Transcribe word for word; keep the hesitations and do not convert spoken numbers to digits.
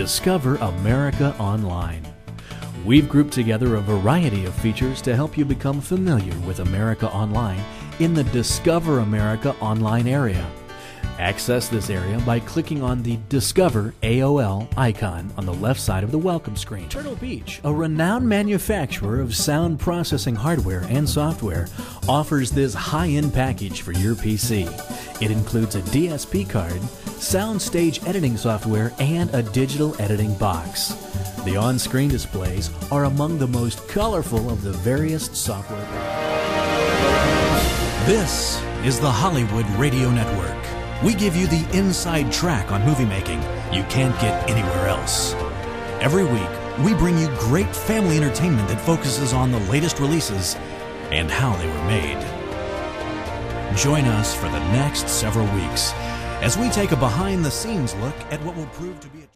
Discover America Online. We've grouped together a variety of features to help you become familiar with America Online in the Discover America Online area. Access this area by clicking on the Discover A O L icon on the left side of the welcome screen. Turtle Beach, a renowned manufacturer of sound processing hardware and software, offers this high-end package for your P C. It includes a D S P card, soundstage editing software, and a digital editing box. The on-screen displays are among the most colorful of the various software. This is the Hollywood Radio Network. We give you the inside track on movie making you can't get anywhere else. Every week, we bring you great family entertainment that focuses on the latest releases and how they were made. Join us for the next several weeks as we take a behind-the-scenes look at what will prove to be a